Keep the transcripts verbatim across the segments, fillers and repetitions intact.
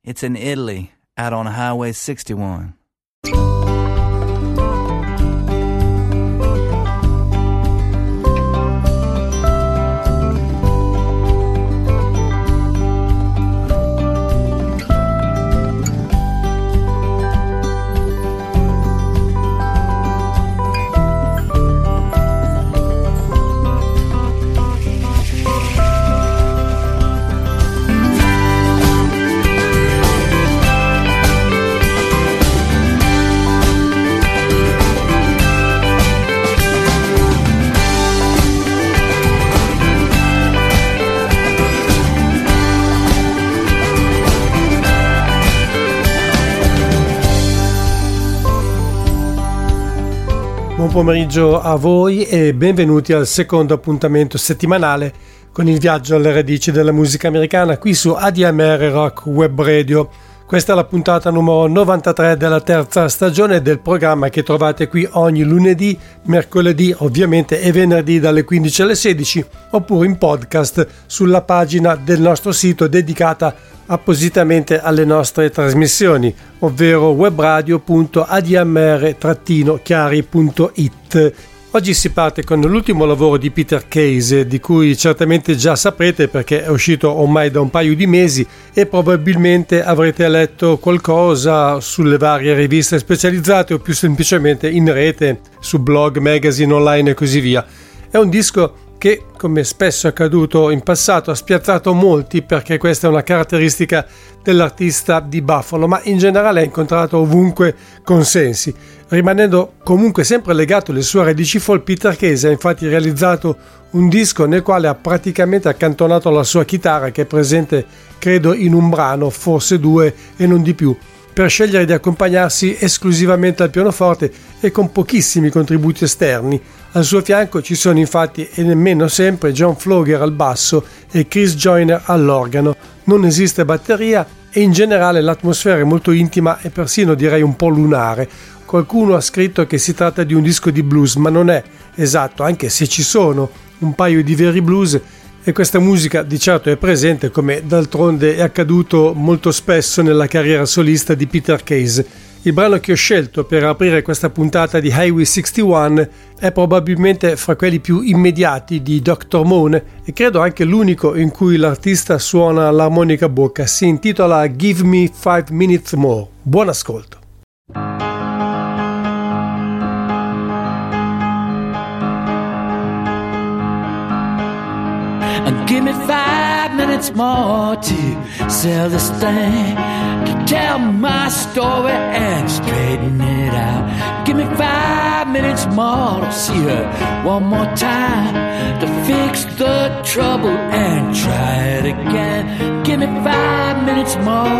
It's in Italy, out on Highway sixty-one. Buon pomeriggio a voi e benvenuti al secondo appuntamento settimanale con il viaggio alle radici della musica americana qui su A D M R Rock Web Radio. Questa è la puntata numero novantatré della terza stagione del programma che trovate qui ogni lunedì, mercoledì ovviamente e venerdì dalle quindici alle sedici oppure in podcast sulla pagina del nostro sito dedicata appositamente alle nostre trasmissioni, ovvero webradio punto a d m r chiari punto i t. Oggi si parte con l'ultimo lavoro di Peter Case, di cui certamente già saprete perché è uscito ormai da un paio di mesi e probabilmente avrete letto qualcosa sulle varie riviste specializzate o più semplicemente in rete, su blog, magazine, online e così via. È un disco che, come spesso è accaduto in passato, ha spiazzato molti perché questa è una caratteristica dell'artista di Buffalo, ma in generale ha incontrato ovunque consensi. Rimanendo comunque sempre legato alle sue radici folk, Peter Case ha infatti realizzato un disco nel quale ha praticamente accantonato la sua chitarra, che è presente credo in un brano, forse due e non di più, per scegliere di accompagnarsi esclusivamente al pianoforte e con pochissimi contributi esterni. Al suo fianco ci sono infatti, e nemmeno sempre, John Floger al basso e Chris Joyner all'organo. Non esiste batteria e in generale l'atmosfera è molto intima e persino direi un po' lunare. Qualcuno ha scritto che si tratta di un disco di blues, ma non è esatto, anche se ci sono un paio di veri blues e questa musica di certo è presente, come d'altronde è accaduto molto spesso nella carriera solista di Peter Case. Il brano che ho scelto per aprire questa puntata di Highway sessantuno è probabilmente fra quelli più immediati di doctor Moon e credo anche l'unico in cui l'artista suona l'armonica a bocca. Si intitola Give Me Five Minutes More. Buon ascolto. Give me five minutes more to sell this thing, to tell my story and straighten it out. Give me five minutes more to see her one more time, to fix the trouble and try it again. Give me five minutes more,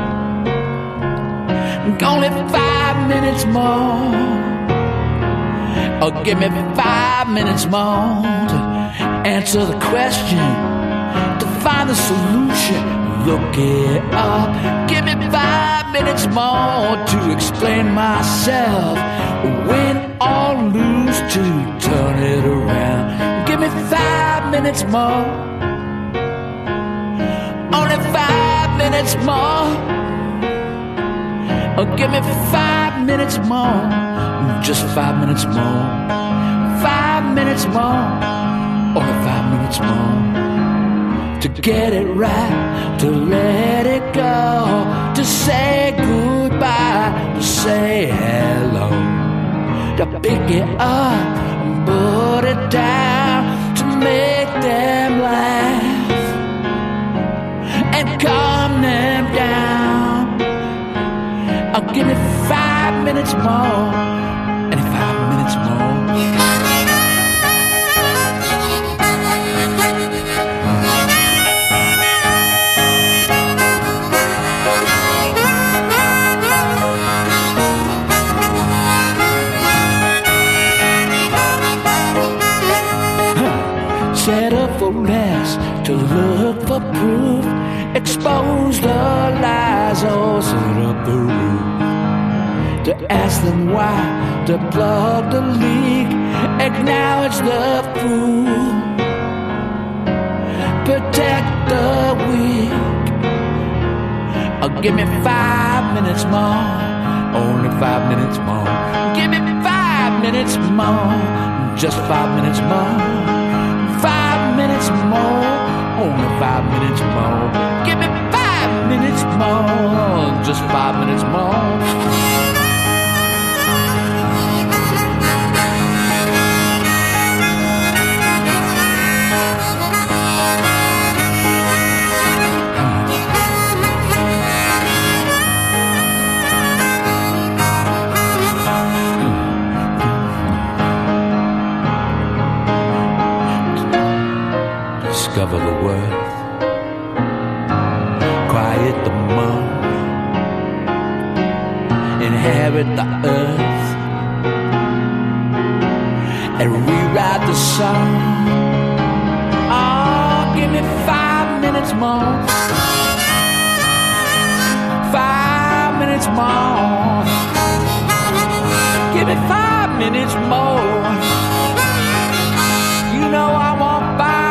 only five minutes more. Oh, give me five minutes more to answer the question, to find the solution, look it up. Give me five minutes more to explain myself, win or lose, to turn it around. Give me five minutes more, only five minutes more. Oh, give me five minutes more, just five minutes more, five minutes more. Only five minutes more to get it right, to let it go, to say goodbye, to say hello, to pick it up and put it down, to make them laugh and calm them down. Oh, give me five minutes more, and five minutes more. Set up for rest, to look for proof, expose the lies, or set up the roof, to ask them why, to plug the leak, acknowledge the fool, protect the weak, Oh, give me five minutes more, only five minutes more. Give me five minutes more, just five minutes more. Five minutes more, only five minutes more. Give me five minutes more, just five minutes more. Discover the worth, quiet the moan, inherit the earth, and rewrite the song. Oh, give me five minutes more, five minutes more, give me five minutes more. You know I want five.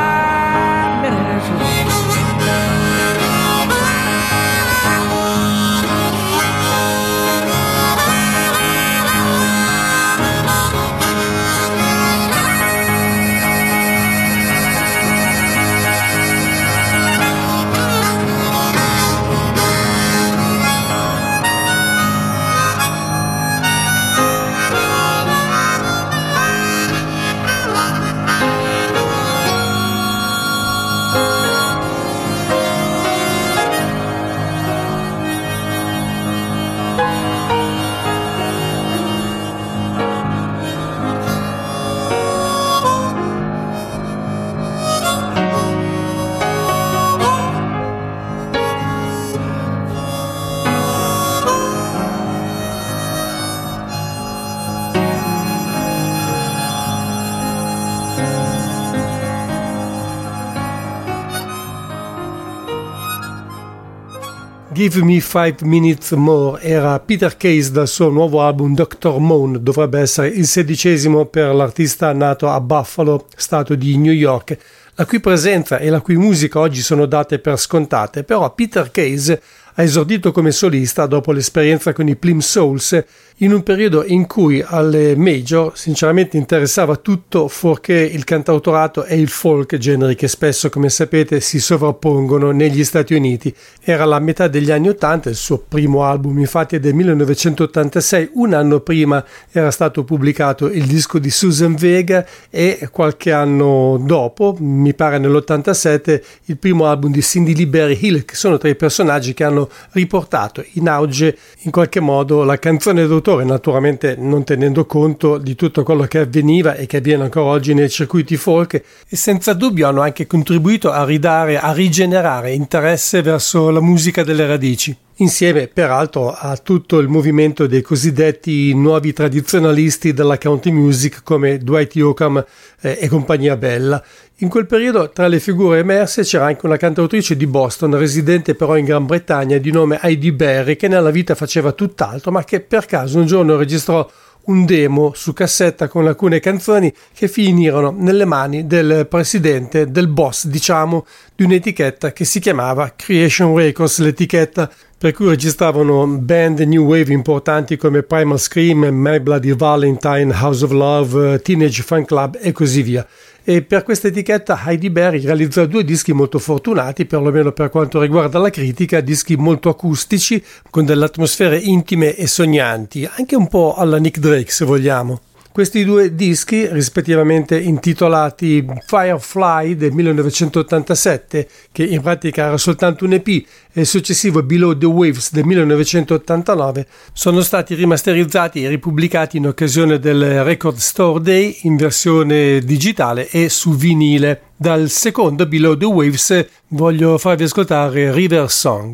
Give Me Five Minutes More era Peter Case dal suo nuovo album doctor Moon, dovrebbe essere il sedicesimo per l'artista nato a Buffalo, stato di New York, la cui presenza e la cui musica oggi sono date per scontate, però Peter Case ha esordito come solista dopo l'esperienza con i Plimsouls in un periodo in cui alle major sinceramente interessava tutto fuorché il cantautorato e il folk, generi che spesso, come sapete, si sovrappongono negli Stati Uniti. Era la metà degli anni ottanta, il suo primo album infatti è del millenovecentottantasei, un anno prima era stato pubblicato il disco di Susan Vega e qualche anno dopo, mi pare nell'ottantasette, il primo album di Cindy Lee Berry Hill, che sono tra i personaggi che hanno riportato in auge in qualche modo la canzone d'autore, naturalmente non tenendo conto di tutto quello che avveniva e che avviene ancora oggi nei circuiti folk, e senza dubbio hanno anche contribuito a ridare, a rigenerare interesse verso la musica delle radici, insieme peraltro a tutto il movimento dei cosiddetti nuovi tradizionalisti della country music come Dwight Yoakam eh, e compagnia bella. In quel periodo tra le figure emerse c'era anche una cantautrice di Boston, residente però in Gran Bretagna, di nome Heidi Berry, che nella vita faceva tutt'altro, ma che per caso un giorno registrò un demo su cassetta con alcune canzoni che finirono nelle mani del presidente, del boss, diciamo, di un'etichetta che si chiamava Creation Records, l'etichetta per cui registravano band new wave importanti come Primal Scream, My Bloody Valentine, House of Love, Teenage Fan Club e così via. E per questa etichetta Heidi Berry realizzò due dischi molto fortunati, perlomeno per quanto riguarda la critica, dischi molto acustici, con delle atmosfere intime e sognanti, anche un po' alla Nick Drake se vogliamo. Questi due dischi, rispettivamente intitolati Firefly del millenovecentottantasette, che in pratica era soltanto un E P, e il successivo Below the Waves del millenovecentottantanove, sono stati rimasterizzati e ripubblicati in occasione del Record Store Day in versione digitale e su vinile. Dal secondo Below the Waves voglio farvi ascoltare River Song.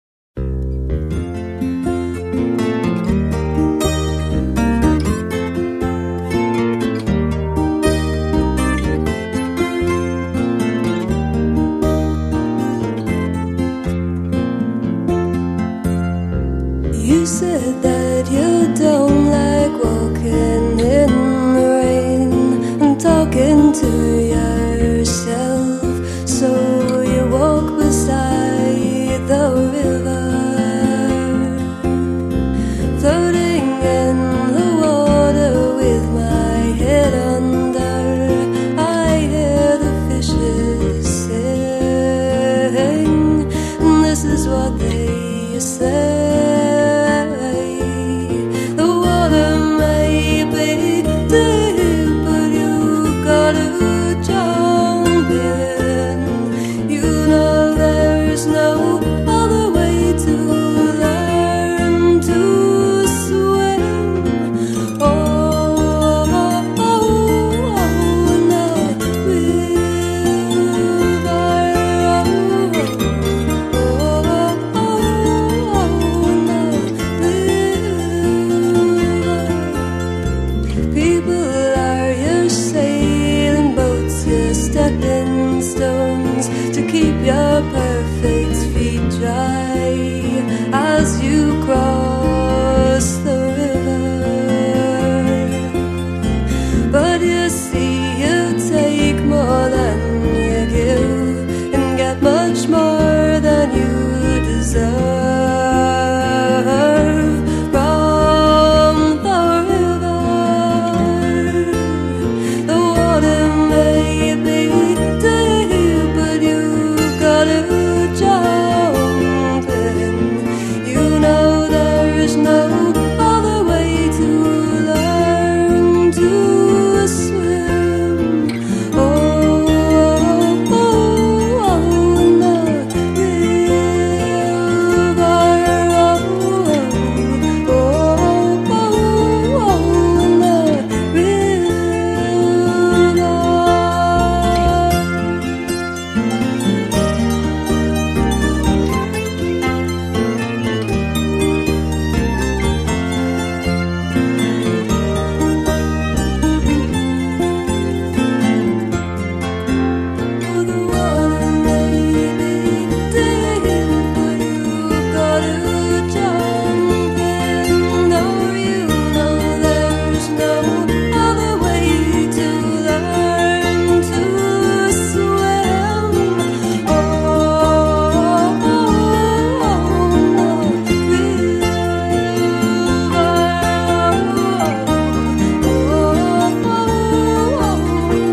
You said that you don't like walking in the rain and talking to yourself, so you walk beside the river. they say. The water may be deep, but you gotta jump in. You know there's no other way to learn to swim. Oh, oh, oh, oh, in the river. Oh, oh, oh, in the river. People are your sailing boats, your stepping stones to keep your perfect feet dry as you cross the river. But you see, you take more than you give and get much more than you deserve from the river. The water may be deep, but you gotta jump in. You know there's no other way to learn to swim. Oh, oh, oh, in the river. Oh, oh, oh, oh, in the river. The water may be deep, but you gotta jump in. Oh, you know there's no other way to learn to swim. Oh, oh, oh, in the river. Oh, oh, oh, in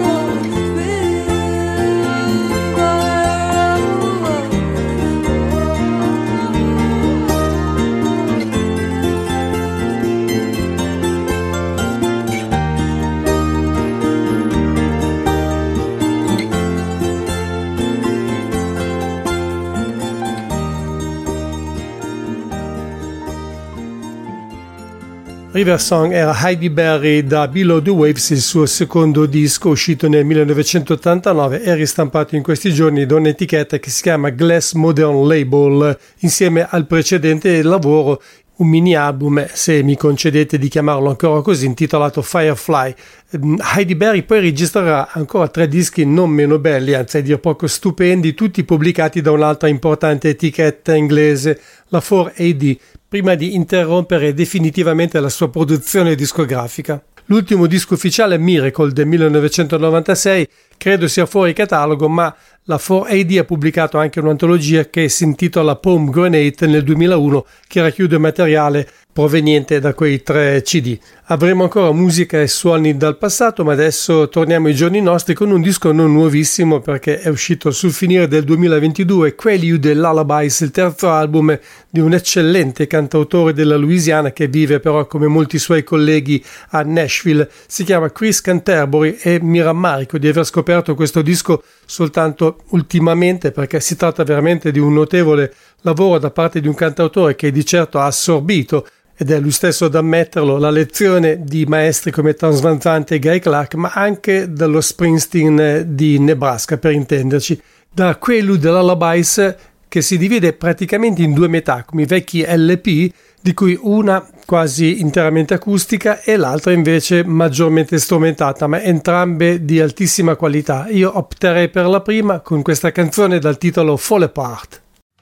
River Song era Heidi Berry da Below the Waves, il suo secondo disco uscito nel millenovecentottantanove e ristampato in questi giorni da un'etichetta che si chiama Glass Modern Label insieme al precedente lavoro, un mini album, se mi concedete di chiamarlo ancora così, intitolato Firefly. Heidi Berry poi registrerà ancora tre dischi non meno belli, anzi a dir poco stupendi, tutti pubblicati da un'altra importante etichetta inglese, la four A D, prima di interrompere definitivamente la sua produzione discografica. L'ultimo disco ufficiale, Miracle, del millenovecentonovantasei, credo sia fuori catalogo, ma la four A D ha pubblicato anche un'antologia che si intitola Pomegranate nel duemilauno, che racchiude materiale proveniente da quei tre C D. Avremo ancora musica e suoni dal passato, ma adesso torniamo ai giorni nostri con un disco non nuovissimo perché è uscito sul finire del duemilaventidue, Quaalude Lullabies, il terzo album di un eccellente cantautore della Louisiana che vive però come molti suoi colleghi a Nashville. Si chiama Chris Canterbury e mi rammarico di aver scoperto questo disco soltanto ultimamente perché si tratta veramente di un notevole lavoro da parte di un cantautore che di certo ha assorbito, ed è lui stesso ad ammetterlo, la lezione di maestri come Townes Van Zandt e Guy Clark, ma anche dallo Springsteen di Nebraska, per intenderci. Da Quaalude Lullabies, che si divide praticamente in due metà, come i vecchi L P, di cui una quasi interamente acustica e l'altra invece maggiormente strumentata, ma entrambe di altissima qualità. Io opterei per la prima con questa canzone dal titolo Fall Apart.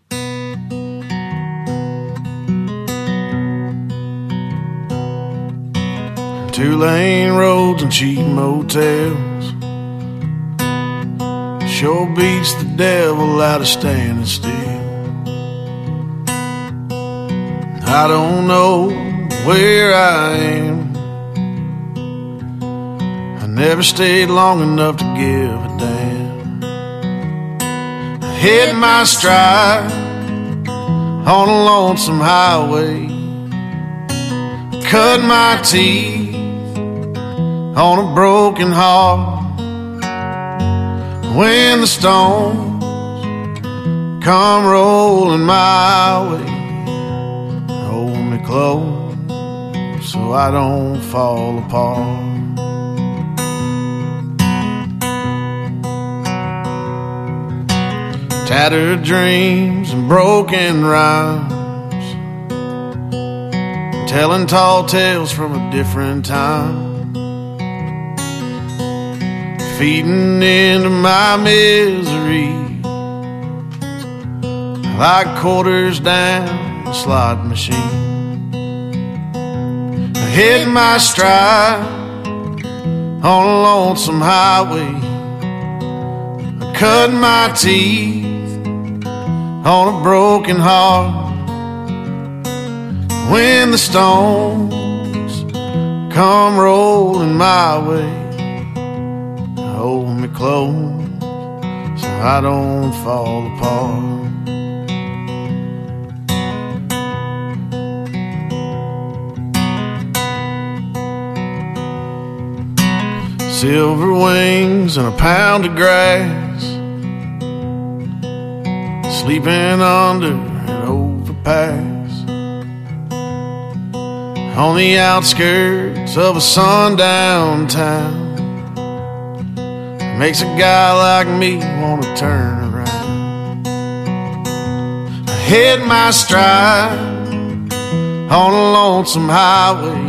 Two-lane roads and cheap motels sure beats the devil out of standing still. I don't know where I am. I never stayed long enough to give a damn. I hit my stride on a lonesome highway. Cut my teeth on a broken heart. When the stones come rolling my way, hold me close so I don't fall apart. Tattered dreams and broken rhymes, telling tall tales from a different time, feeding into my misery like quarters down a slot machine. I hit my stride on a lonesome highway. I cut my teeth on a broken heart. When the stones come rolling my way, hold me close so I don't fall apart. Silver wings and a pound of grass, sleeping under an overpass on the outskirts of a sundown town. Makes a guy like me want to turn around. I hit my stride on a lonesome highway.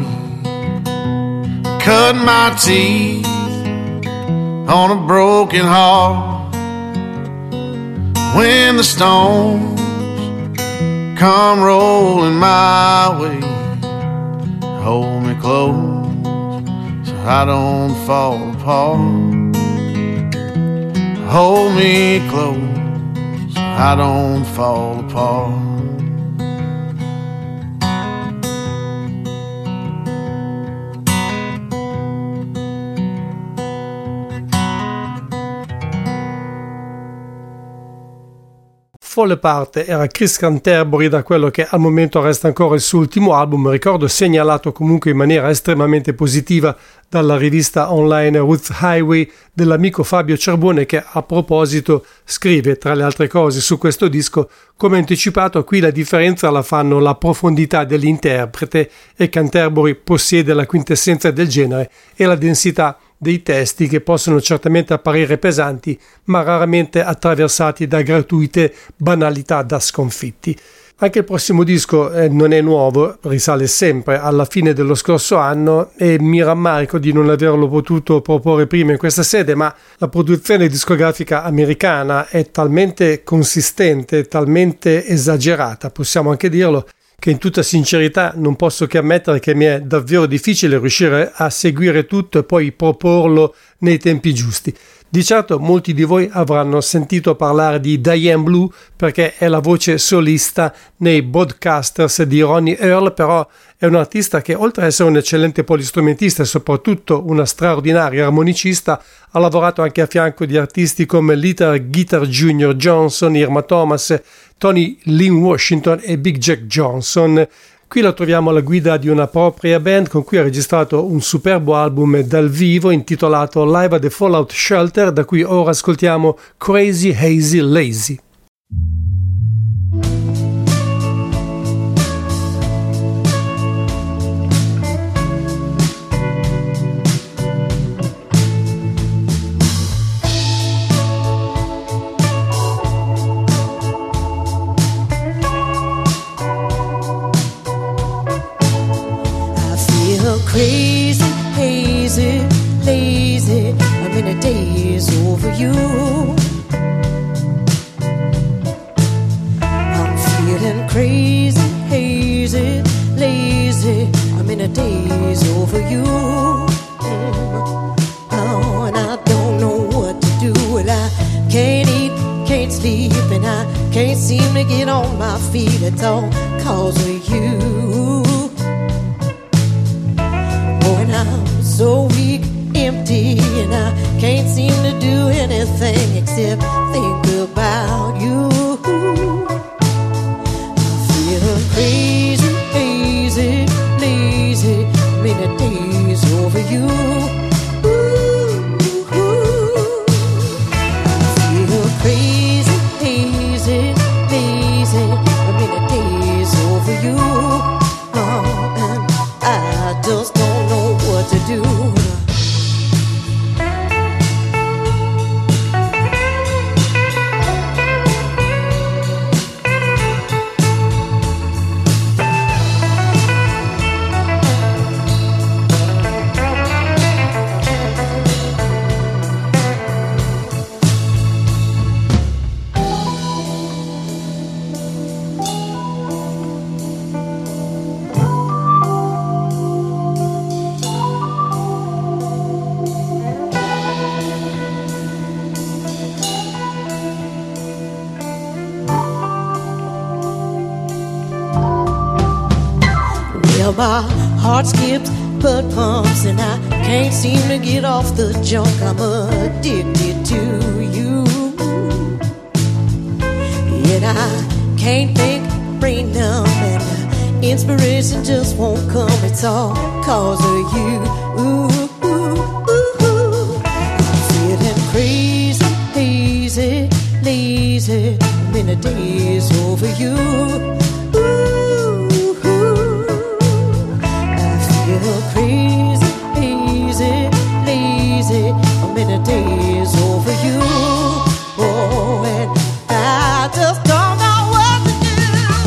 Cut my teeth on a broken heart. When the stones come rolling my way, hold me close so I don't fall apart. Hold me close so I don't fall apart. Fall Apart era Chris Canterbury, da quello che al momento resta ancora il suo ultimo album, ricordo segnalato comunque in maniera estremamente positiva dalla rivista online Roots Highway dell'amico Fabio Cerbone, che a proposito scrive tra le altre cose su questo disco: come anticipato, qui la differenza la fanno la profondità dell'interprete, e Canterbury possiede la quintessenza del genere, e la densità dei testi, che possono certamente apparire pesanti ma raramente attraversati da gratuite banalità da sconfitti. Anche il prossimo disco eh, non è nuovo, risale sempre alla fine dello scorso anno, e mi rammarico di non averlo potuto proporre prima in questa sede, ma la produzione discografica americana è talmente consistente, talmente esagerata, possiamo anche dirlo, che in tutta sincerità non posso che ammettere che mi è davvero difficile riuscire a seguire tutto e poi proporlo nei tempi giusti. Di certo molti di voi avranno sentito parlare di Diane Blue, perché è la voce solista nei Broadcasters di Ronnie Earl, però è un artista che, oltre ad essere un eccellente polistrumentista e soprattutto una straordinaria armonicista, ha lavorato anche a fianco di artisti come Little Guitar Junior Johnson, Irma Thomas, Tony Lynn Washington e Big Jack Johnson. Qui la troviamo alla guida di una propria band con cui ha registrato un superbo album dal vivo intitolato Live at the Fallout Shelter, da cui ora ascoltiamo Crazy Hazy Lazy. Crazy, hazy, lazy, I'm in a daze over you. I'm feeling crazy, hazy, lazy, I'm in a daze over you. Mm. Oh, and I don't know what to do, and I can't eat, can't sleep, and I can't seem to get on my feet. It's all cause of you. I'm so weak, empty, and I can't seem to do anything except think about you. I Well, my heart skips but pumps, and I can't seem to get off the junk. I'm addicted to you, and I can't think, brain numb, and inspiration just won't come. It's all cause of you. Ooh, ooh, ooh, ooh. I'm feeling crazy, hazy, lazy. I'm in a daze over you. Ooh, ooh. I feel crazy, hazy, lazy. I'm in a daze over you. Oh, and I just don't know what to do.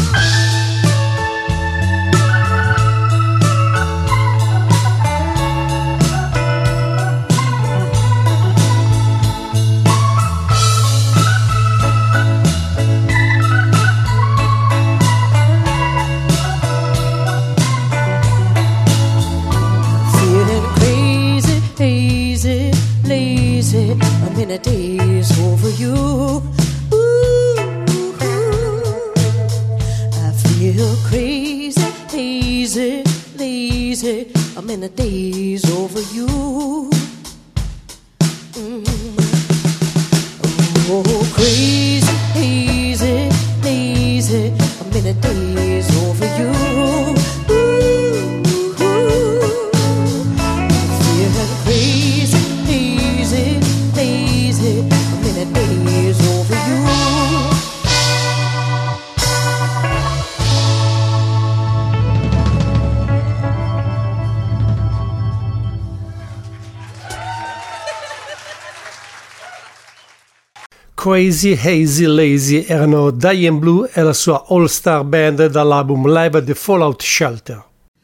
Feeling crazy, hazy, lazy. I'm in a daze over you. Ooh, I feel crazy, hazy, lazy. I'm in a daze over you. Mm. Oh, crazy, hazy, lazy. I'm in a daze over you. Ooh, feeling crazy, hazy, lazy. I'm in a daze over you. Crazy, Hazy, Lazy erano Diane Blue e la sua all-star band dall'album Live at the Fallout Shelter.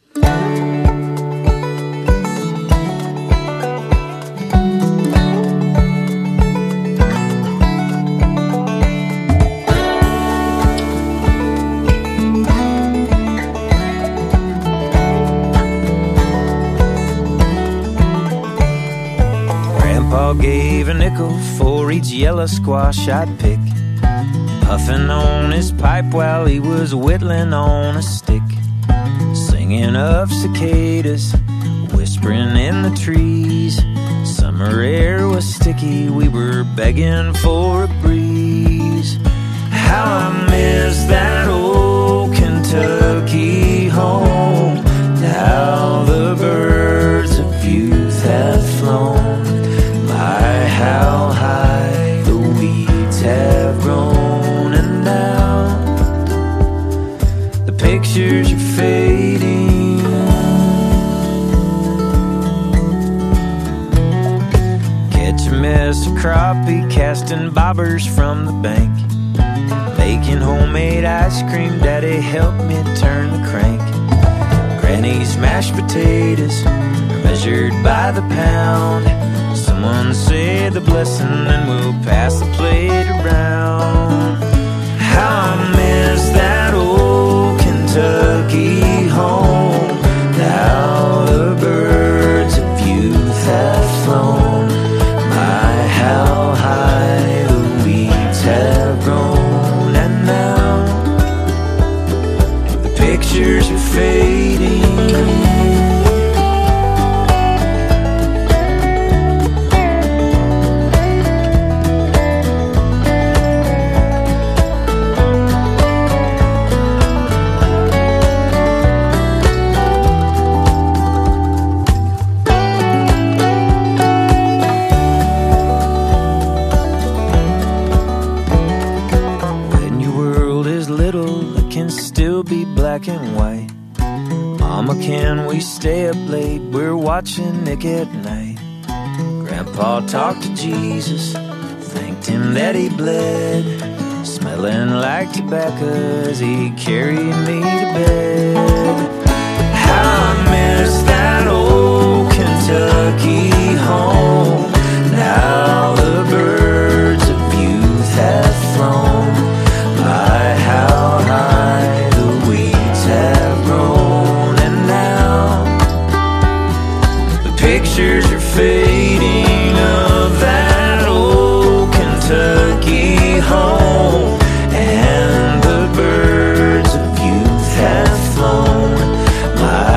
Grandpa gave a nickel for each yellow squash I'd pick, puffing on his pipe while he was whittling on a stick, singing of cicadas, whispering in the trees. Summer air was sticky, we were begging for a breeze. How I miss that old Kentucky home, how the birds of youth have flown. My, how high the weeds have grown, and now the pictures are fading. Catch a mess of crappie, casting bobbers from the bank, making homemade ice cream. Daddy helped me turn the crank. Granny's mashed potatoes are measured by the pound. Someone say the blessing and we'll pass the plate around. How I miss that old Kentucky home, how the birds of youth have flown. My, how high the weeds have grown, and now the pictures are fading. Black and white. Mama, can we stay up late? We're watching Nick at night. Grandpa talked to Jesus, thanked him that he bled, smelling like tobacco as he carried me to bed. How I miss that old Kentucky home, now the birds of youth have flown. My, how high the weeds have grown, and now the pictures are fading of that old Kentucky home, and the birds of youth have flown. My,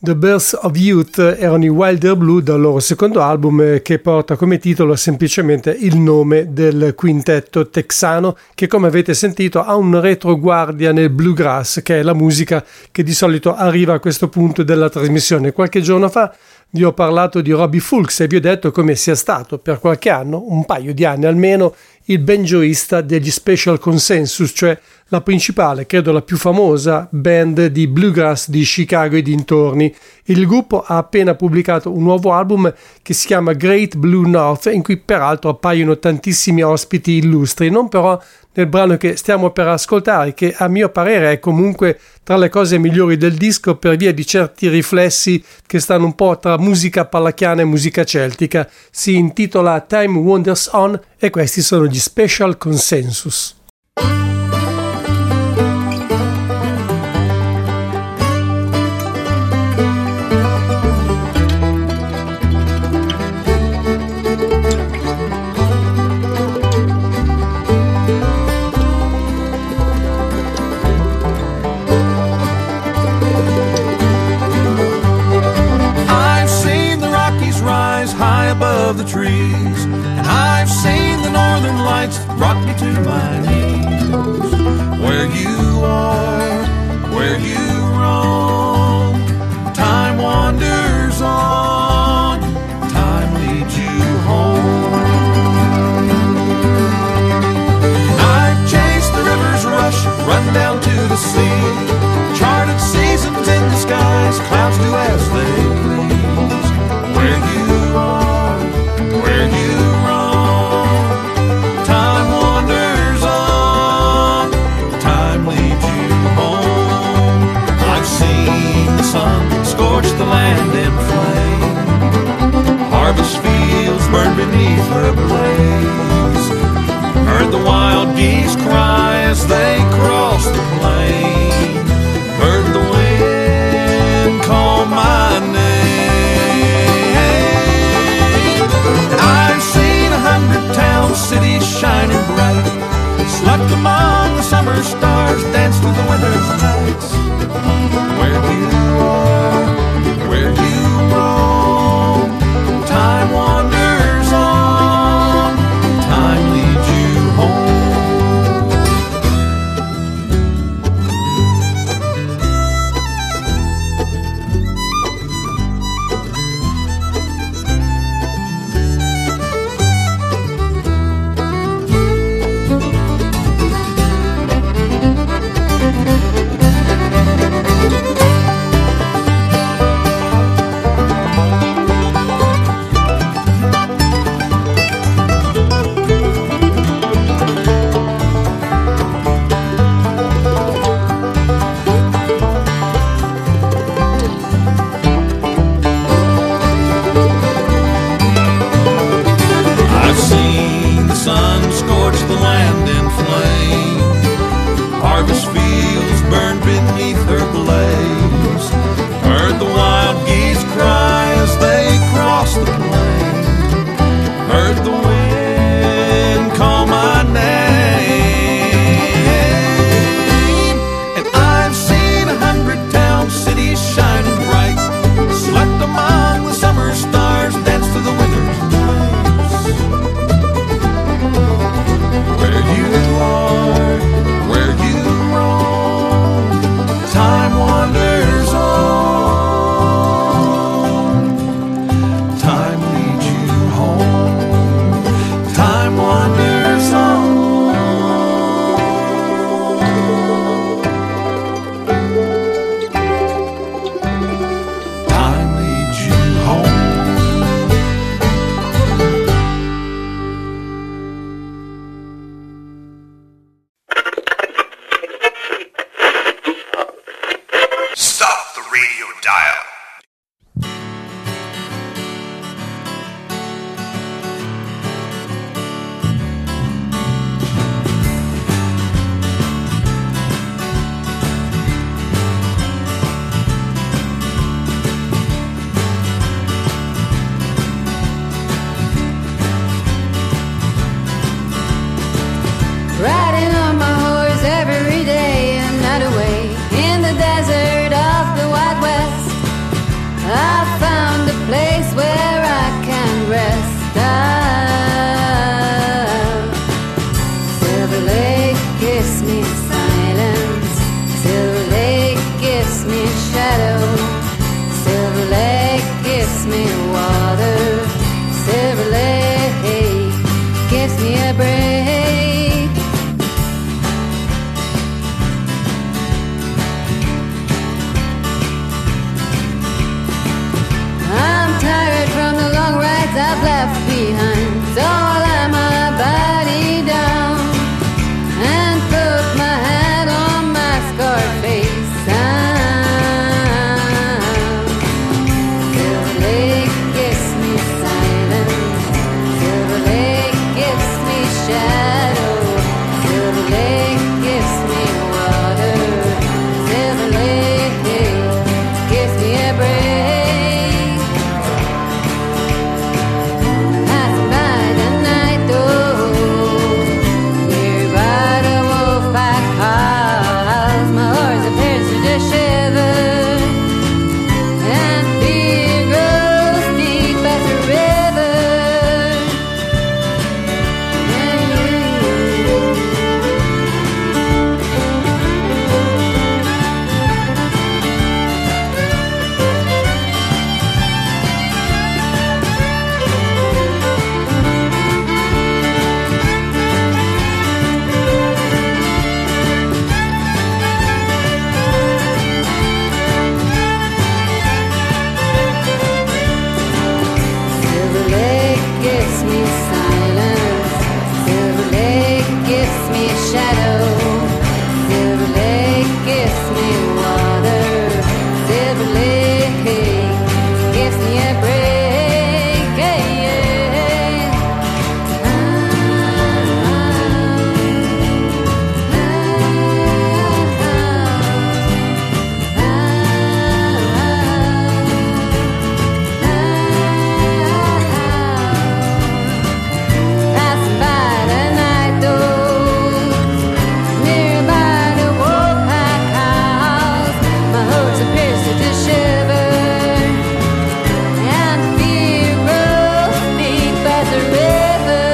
The Birth of Youth erano i Wilder Blue dal loro secondo album, che porta come titolo semplicemente il nome del quintetto texano, che come avete sentito ha un retroguardia nel bluegrass, che è la musica che di solito arriva a questo punto della trasmissione. Qualche giorno fa vi ho parlato di Robbie Fulks e vi ho detto come sia stato per qualche anno, un paio di anni almeno, il banjoista degli Special Consensus, cioè la principale, credo la più famosa band di bluegrass di Chicago e dintorni. Il gruppo ha appena pubblicato un nuovo album che si chiama Great Blue North, in cui peraltro appaiono tantissimi ospiti illustri, non però nel brano che stiamo per ascoltare, che a mio parere è comunque tra le cose migliori del disco per via di certi riflessi che stanno un po' tra musica pallacchiana e musica celtica. Si intitola Time Wanders On e questi sono gli Special Consensus. Above the trees, and I've seen the northern lights rock me to my knees. Where you are, where you roam, time wanders on, time leads you home. I've chased the river's rush, run down to the sea, charted seasons in the skies, clouds do as they please. Where you are, where you roam, time wanders on, time leads you home. I've seen the sun scorch the land in flame, harvest fields burn beneath her blaze, heard the wild geese cry as they cross the plain, heard the wind call my name. I've seen a hundred towns, cities shining bright, slept among the summer stars, danced through the winter's nights. Where you are, where you roam, time wanders on, time leads you home. gives me shadow. Silver Lake gives me water. Silver Lake gives me a break. I'm tired from the long rides I've left behind, so I'll let my body down and put my head on my scarred face. Silver Lake gives me silence. Silver Lake gives me shadow. Silver Lake gives me water. Silver Lake gives me a break. Passing by the night though, near by the Wolfpack house, my horse appears to just shiver, and fear grows deep as a river. Silver Lake gives me silence. Silver Lake gives me shadow. Silver Lake gives me water. Silver Lake gives me a break. Hey, yeah. Ah, Passing by the night though, near by the Wolfpack house, my horse appears to just shiver, and fear grows deep as a river.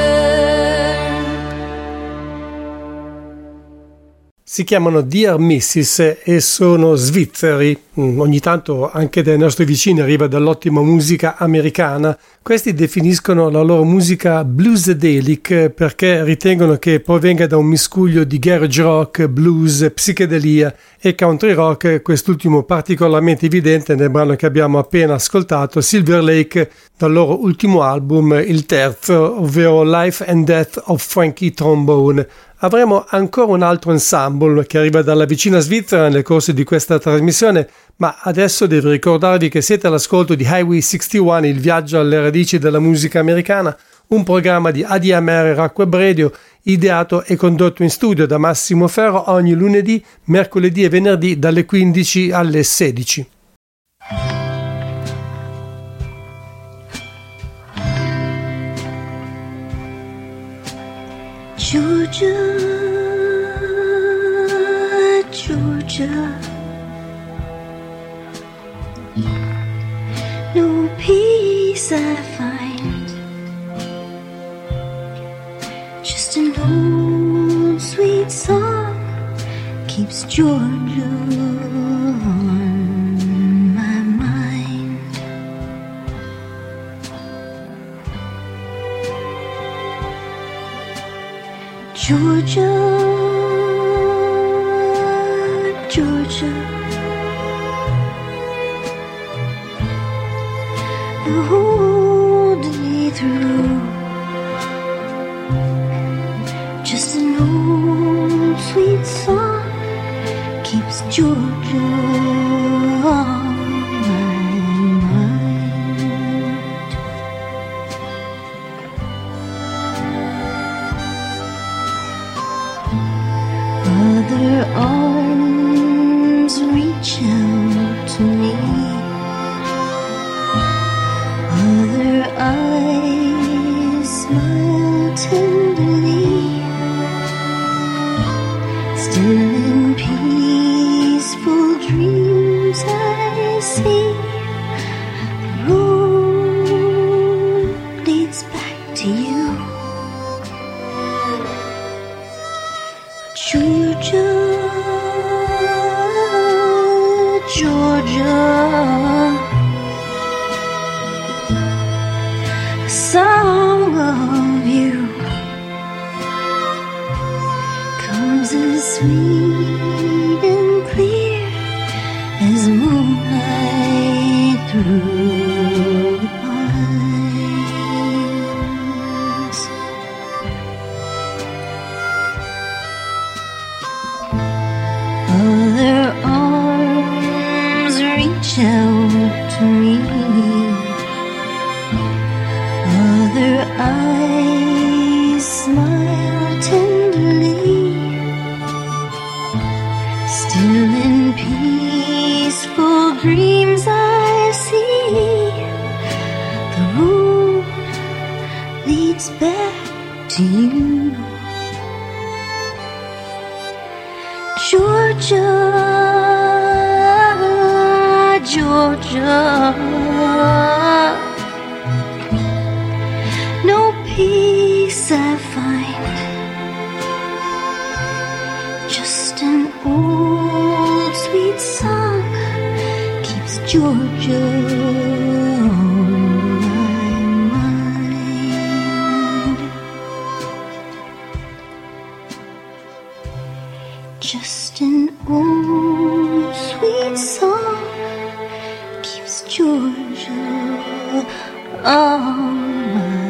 Si chiamano Dear Missus e sono svizzeri. Mm, Ogni tanto anche dai nostri vicini arriva dell'ottima musica americana. Questi definiscono la loro musica bluesadelic perché ritengono che provenga da un miscuglio di garage rock, blues, psichedelia e country rock, quest'ultimo particolarmente evidente nel brano che abbiamo appena ascoltato, Silver Lake, dal loro ultimo album, il terzo, ovvero Life and Death of Frankie Trombone. Avremo ancora un altro ensemble che arriva dalla vicina Svizzera nel corso di questa trasmissione, ma adesso devo ricordarvi che siete all'ascolto di Highway sessantuno, il viaggio alle radici della musica americana, un programma di A D M R Rock Web Radio ideato e condotto in studio da Massimo Ferro ogni lunedì, mercoledì e venerdì dalle quindici alle sedici. Georgia, Georgia, no peace I find, just an old sweet song keeps Georgia on my mind. Georgia, Georgia, the whole day through, just an old sweet song keeps Georgia on my mind. Other arms reach out to me, other eyes smile tenderly, still in peaceful dreams I Georgia, a song of you comes as sweet and clear as moonlight through the pines. Other arms reach out to me, other eyes smile tenderly. Still in peaceful dreams I see the road leads back to you, Georgia, Georgia. No peace I find, just an old sweet song keeps Georgia on my mind. Just an old sweet song keeps Georgia on my mind.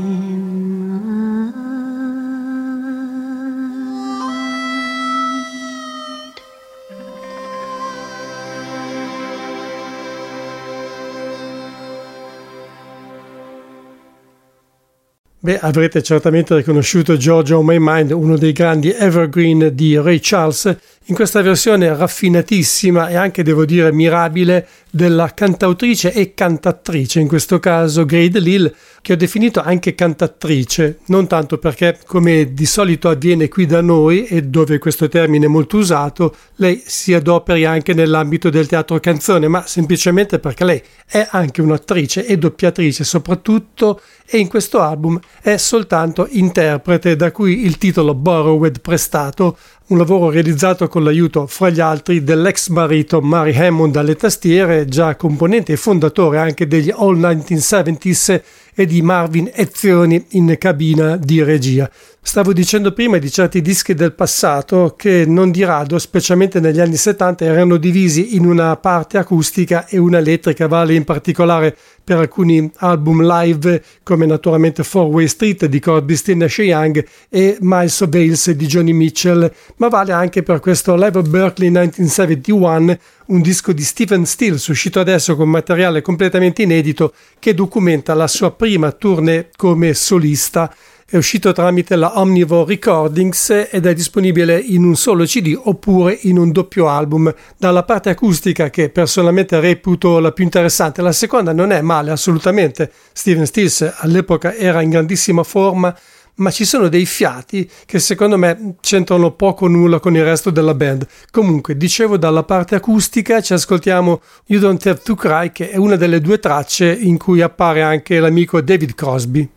Beh, avrete certamente riconosciuto Georgia on My Mind, uno dei grandi evergreen di Ray Charles, in questa versione raffinatissima e anche, devo dire, mirabile della cantautrice e cantatrice, in questo caso Grey DeLisle, che ho definito anche cantatrice, non tanto perché, come di solito avviene qui da noi e dove questo termine è molto usato, lei si adoperi anche nell'ambito del teatro canzone, ma semplicemente perché lei è anche un'attrice e doppiatrice soprattutto, e in questo album è soltanto interprete, da cui il titolo Borrowed, prestato, un lavoro realizzato con l'aiuto, fra gli altri, dell'ex marito Murray Hammond alle tastiere, già componente e fondatore anche degli All millenovecentosettanta e di Marvin Ezzioni in cabina di regia. Stavo dicendo prima di certi dischi del passato che non di rado, specialmente negli anni settanta, erano divisi in una parte acustica e una elettrica. Vale in particolare per alcuni album live come naturalmente Four Way Street di Crosby, Stills Nash Young e Miles of Wales di Joni Mitchell, ma vale anche per questo Live at Berkeley millenovecentosettantuno, un disco di Stephen Stills uscito adesso con materiale completamente inedito che documenta la sua prima tournée come solista. È uscito tramite la Omnivore Recordings ed è disponibile in un solo C D oppure in un doppio album. Dalla parte acustica, che personalmente reputo la più interessante, la seconda non è male assolutamente. Stephen Stills all'epoca era in grandissima forma, ma ci sono dei fiati che secondo me c'entrano poco o nulla con il resto della band. Comunque, dicevo, dalla parte acustica ci ascoltiamo You Don't Have to Cry, che è una delle due tracce in cui appare anche l'amico David Crosby.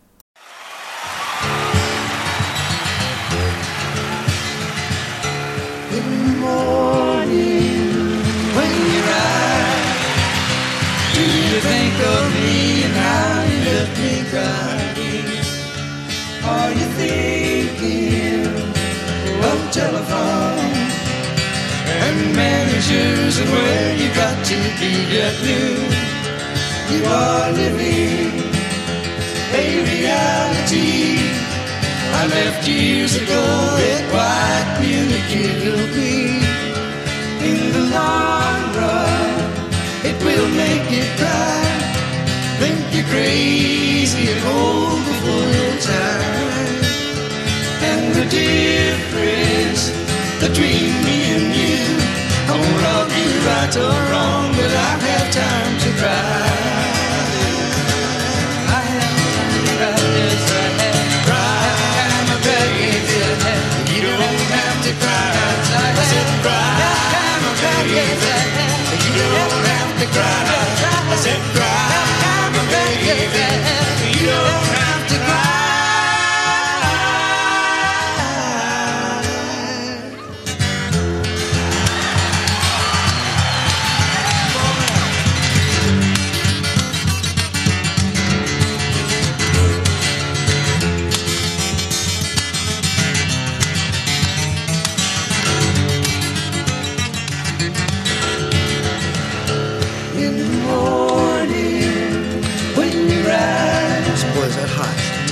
Are you thinking of telephone and managers and where you got to be at noon? You are living a reality I left years ago. It quite nearly killed me. In the long run, it will make you cry. Think you're crazy and old before your time. And the difference between me and you, I won't argue right or wrong, but I have time to cry. I have time to cry, yes I have to cry. I'm a baby, you don't have to cry. I said cry, I'm a baby, you don't have to cry. I said cry. You don't have to cry.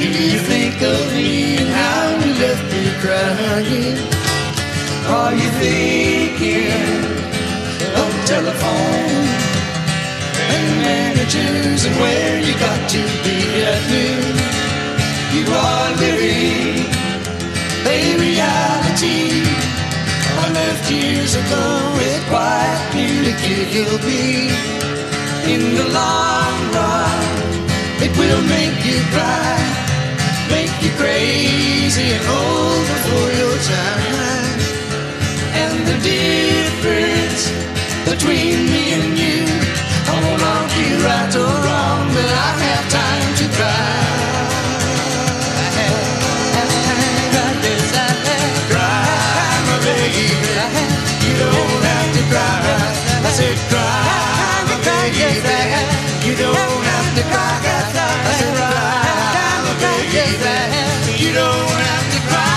do you think of me and how you left me crying? Are you thinking of telephone and managers and where you got to be at noon? You are living a reality I left years ago with quite nearly killed me. In the long run, it will make you cry, make you crazy and old before your time. And the difference between me and you, I won't argue right or wrong, but I have time to cry. I have, have time, got this, I have cry, my baby. You don't have to cry. I said cry, my baby. You don't have to cry. I said cry, my baby. You don't have to cry.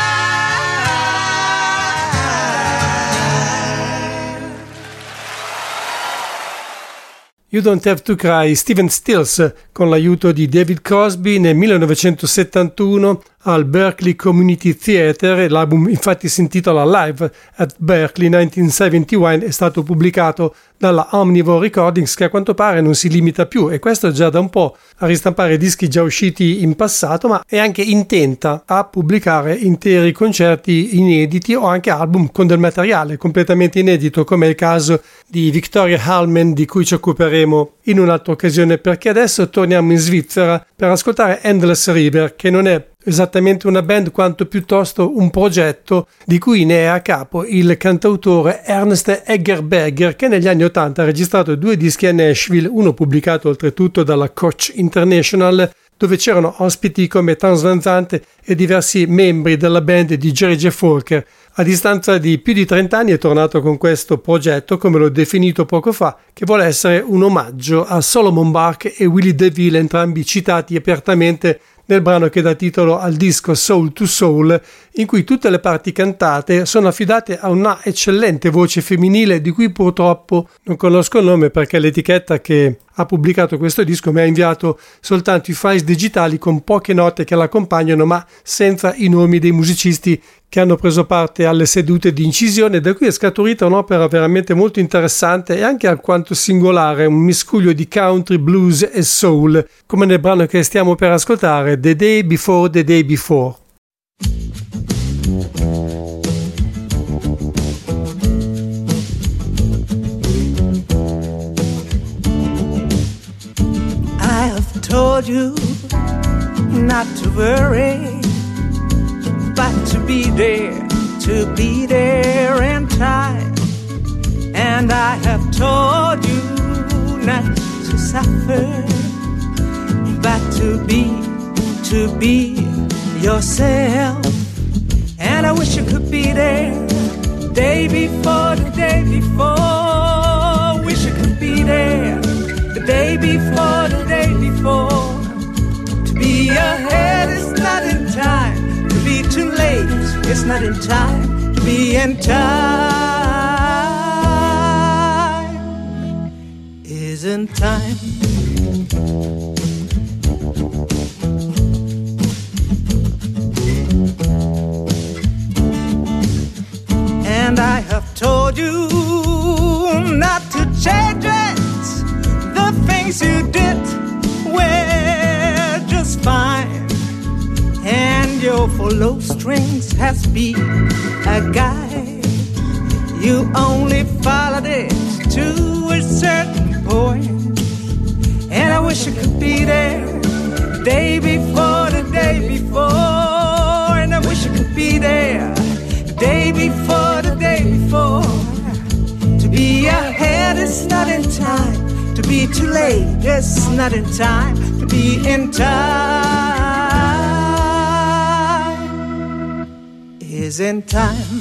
You Don't Have to Cry, Stephen Stills, con l'aiuto di David Crosby nel millenovecentosettantuno al Berkeley Community Theatre. L'album infatti si intitola Live at Berkeley millenovecentosettantuno, è stato pubblicato dalla Omnivore Recordings, che a quanto pare non si limita più, e questo già da un po', a ristampare dischi già usciti in passato, ma è anche intenta a pubblicare interi concerti inediti o anche album con del materiale completamente inedito, come è il caso di Victoria Hallman, di cui ci occuperemo in un'altra occasione, perché adesso torniamo in Svizzera per ascoltare Endless River, che non è esattamente una band quanto piuttosto un progetto di cui ne è a capo il cantautore Ernst Eggerberger, che negli anni ottanta ha registrato due dischi a Nashville, uno pubblicato oltretutto dalla Koch International, dove c'erano ospiti come Townes Van Zandt e diversi membri della band di Jerry Jeff Walker. A distanza di più di trenta anni è tornato con questo progetto, come l'ho definito poco fa, che vuole essere un omaggio a Solomon Burke e Willie DeVille, entrambi citati apertamente nel brano che dà titolo al disco Soul to Soul, in cui tutte le parti cantate sono affidate a una eccellente voce femminile di cui purtroppo non conosco il nome, perché l'etichetta che ha pubblicato questo disco mi ha inviato soltanto i files digitali con poche note che l'accompagnano, ma senza i nomi dei musicisti che hanno preso parte alle sedute di incisione, da cui è scaturita un'opera veramente molto interessante e anche alquanto singolare, un miscuglio di country, blues e soul, come nel brano che stiamo per ascoltare, The Day Before the Day Before. I have told you not to worry, but to be there, to be there in time. And I have told you not to suffer, but to be, to be yourself. And I wish you could be there, day before the day before. Wish you could be there, the day before the day before. To be ahead is not in time, to be too late, it's not in time, to be in time is in time. And I have told you not to change it, the things you did were just fine. And your follow strings has been a guide. You only followed it to a certain point. And I wish you could be there, the day before the day before. And I wish you could be there, the day before the day before. To be ahead is not in time, to be too late is not in time, to be in time is in time.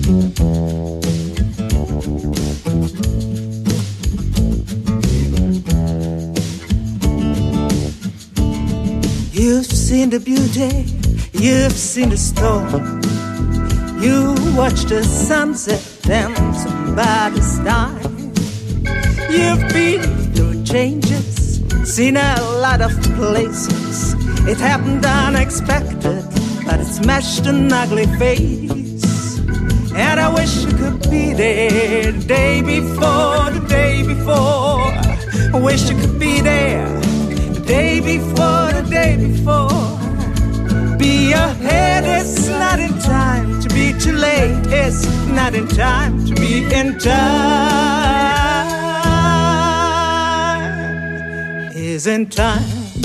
You've seen the beauty, you've seen the storm, you watched the sunset and somebody's dying. You've been through changes, seen a lot of places, It happened unexpected, but it smashed an ugly face. And I wish you could be there the day before, the day before. I wish you could be there the day before, the day before. Be ahead, it's not in time to be too late. It's not in time to be in time. Is in time.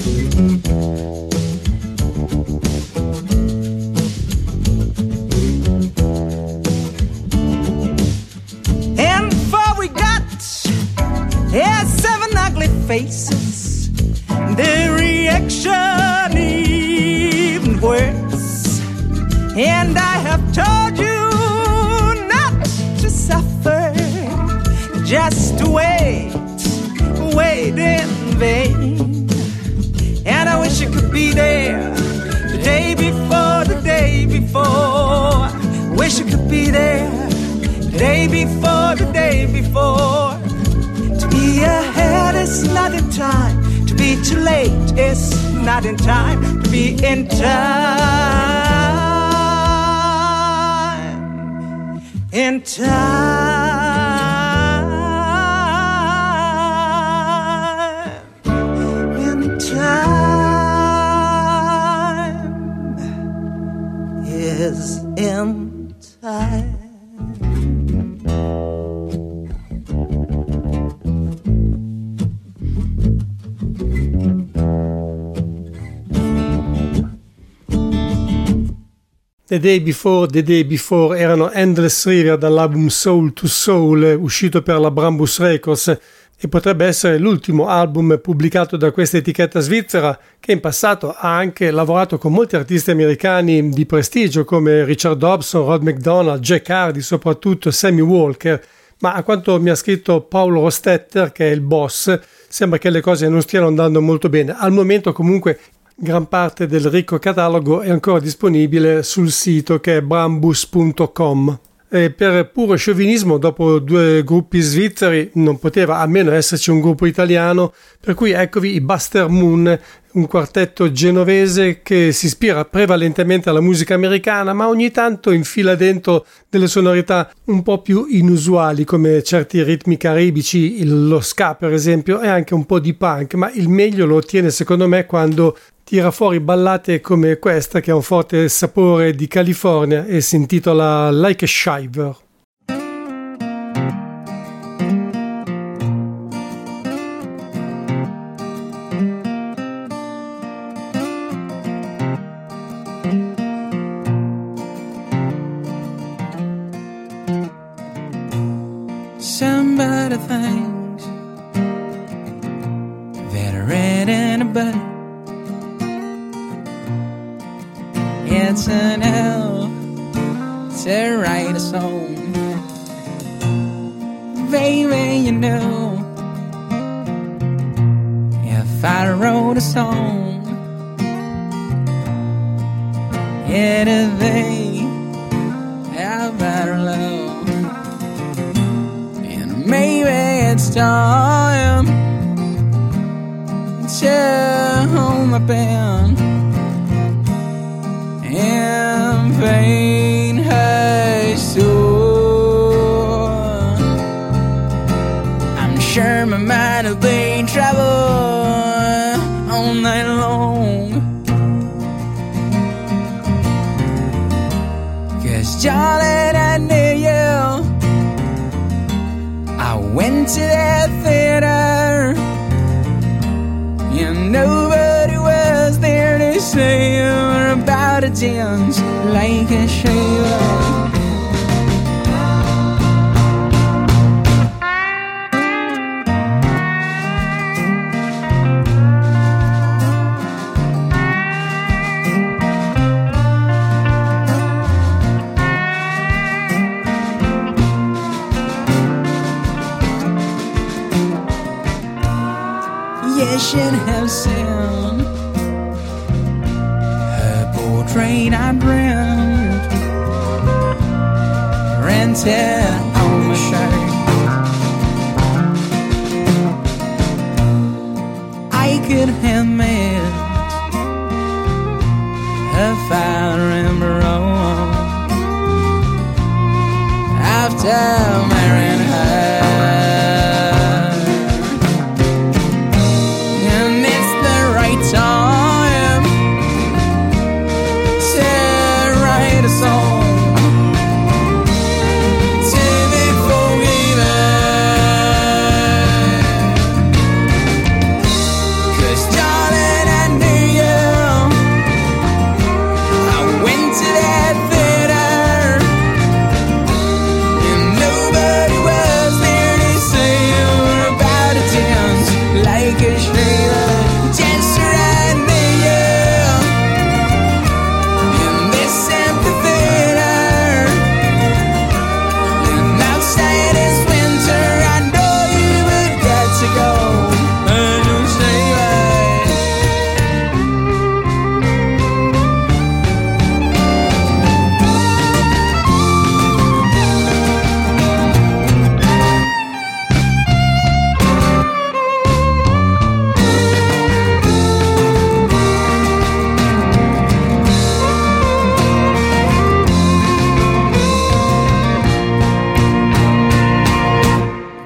And before we got yeah, seven ugly faces, the reaction even worse. And I have told you not to suffer, just to wait, wait in vain. And I wish you could be there the day before, the day before. Wish you could be there the day before, the day before. To be ahead is not in time, to be too late is not in time, to be in time, in time, in time, is in time. The Day Before, The Day Before erano Endless River dall'album Soul to Soul uscito per la Brambus Records e potrebbe essere l'ultimo album pubblicato da questa etichetta svizzera che in passato ha anche lavorato con molti artisti americani di prestigio come Richard Dobson, Rod McDonald, Jack Hardy, soprattutto Sammy Walker, ma a quanto mi ha scritto Paolo Rostetter, che è il boss, sembra che le cose non stiano andando molto bene. Al momento comunque gran parte del ricco catalogo è ancora disponibile sul sito che è brambus punto com. E per puro sciovinismo, dopo due gruppi svizzeri non poteva almeno esserci un gruppo italiano, per cui eccovi i Buster Moon, un quartetto genovese che si ispira prevalentemente alla musica americana, ma ogni tanto infila dentro delle sonorità un po' più inusuali come certi ritmi caribici, il, lo ska per esempio, e anche un po' di punk, ma il meglio lo ottiene secondo me quando tira fuori ballate come questa che ha un forte sapore di California e si intitola Like a Shiver. Somebody thinks that I read in a book it's an L to write a song. Baby, you know, if I wrote a song, it'd be about love. And maybe it's time to hold my pen and pain her soul. I'm sure my mind will be in trouble all night long, 'cause darling, I knew you. I went to that theater and nobody was there to say you're about to dance like a shaver. You should have seen her portrait I dreamt, rented on my shirt. I could have met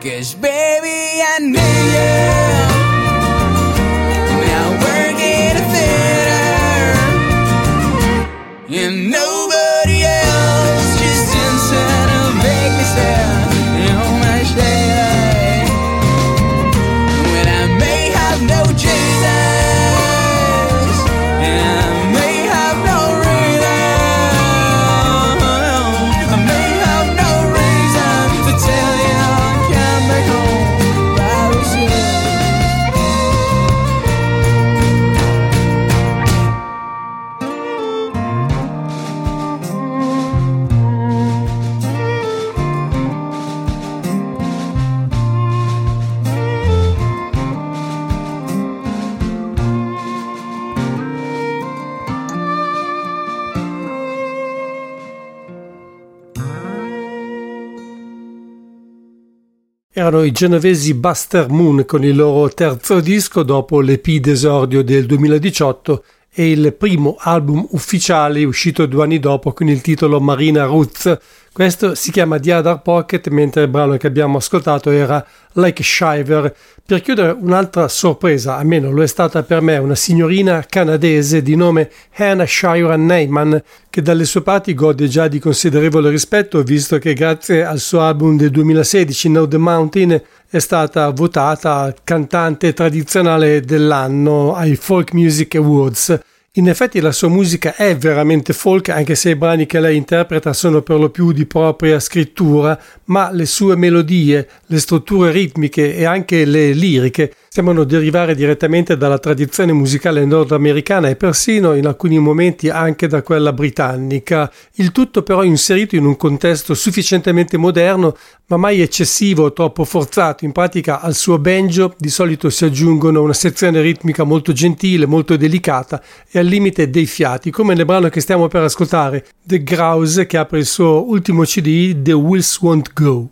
'cause baby I knew you. Now work in a theater and nobody else, just inside to make me sad on my shade. When I may have no Jesus and I may have no reason, I may have no reason to tell you I can't make home by Erano i genovesi Buster Moon con il loro terzo disco dopo l'E P d'esordio del duemiladiciotto e il primo album ufficiale uscito due anni dopo con il titolo Marina Roots. Questo si chiama The Other Pocket, mentre il brano che abbiamo ascoltato era Like Shiver. Per chiudere, un'altra sorpresa, almeno lo è stata per me, una signorina canadese di nome Hannah Shira Neyman, che dalle sue parti gode già di considerevole rispetto, visto che grazie al suo album del duemilasedici Know the Mountain è stata votata cantante tradizionale dell'anno ai Folk Music Awards. In effetti la sua musica è veramente folk, anche se i brani che lei interpreta sono per lo più di propria scrittura, ma le sue melodie, le strutture ritmiche e anche le liriche sembrano derivare direttamente dalla tradizione musicale nordamericana e persino in alcuni momenti anche da quella britannica. Il tutto però inserito in un contesto sufficientemente moderno, ma mai eccessivo o troppo forzato. In pratica al suo banjo di solito si aggiungono una sezione ritmica molto gentile, molto delicata e al limite dei fiati, come nel brano che stiamo per ascoltare, The Grouse, che apre il suo ultimo C D, The Wheels Won't Go.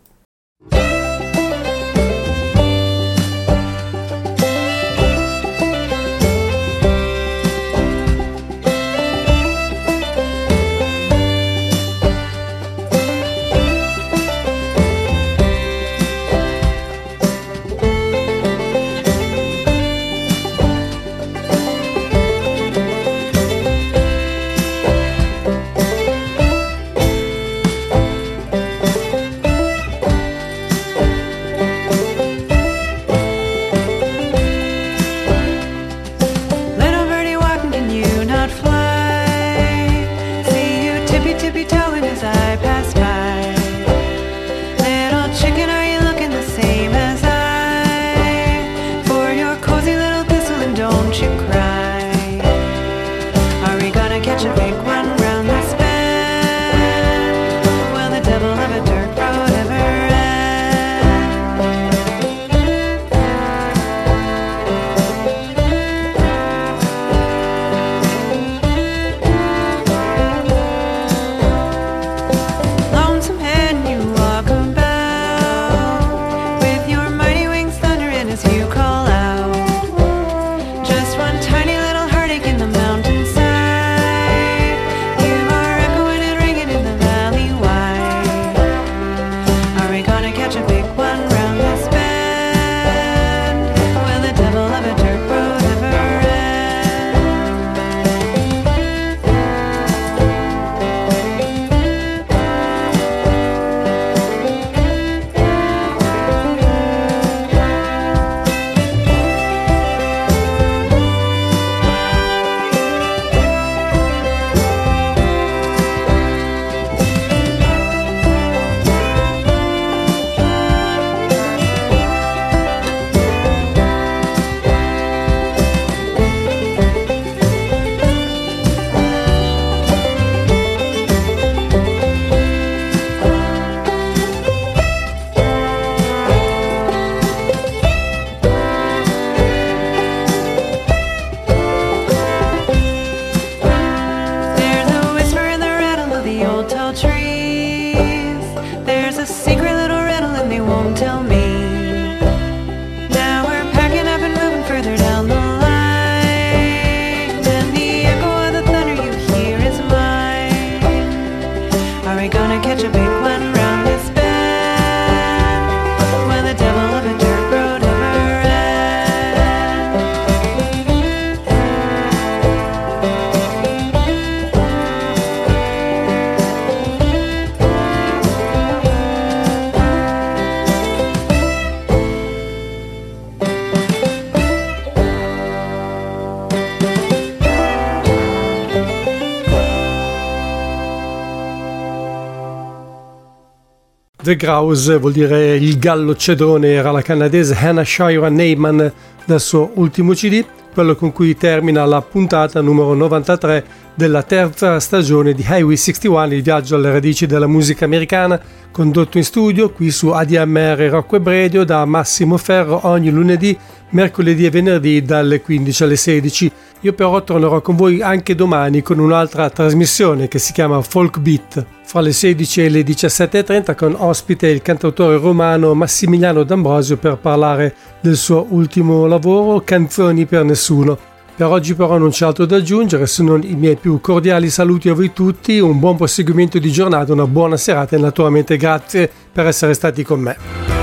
The Grouse vuol dire il gallo cedrone, era la canadese Hannah Shira Neyman dal suo ultimo C D, quello con cui termina la puntata numero novantatré della terza stagione di Highway sessantuno, il viaggio alle radici della musica americana, condotto in studio qui su A D M R Rock Web Radio da Massimo Ferro ogni lunedì, mercoledì e venerdì dalle quindici alle sedici. Io però tornerò con voi anche domani con un'altra trasmissione che si chiama Folk Beat, fra le sedici e le diciassette e trenta, con ospite il cantautore romano Massimiliano D'Ambrosio per parlare del suo ultimo lavoro, Canzoni per Nessuno. Per oggi però non c'è altro da aggiungere se non i miei più cordiali saluti a voi tutti, un buon proseguimento di giornata, una buona serata e naturalmente grazie per essere stati con me.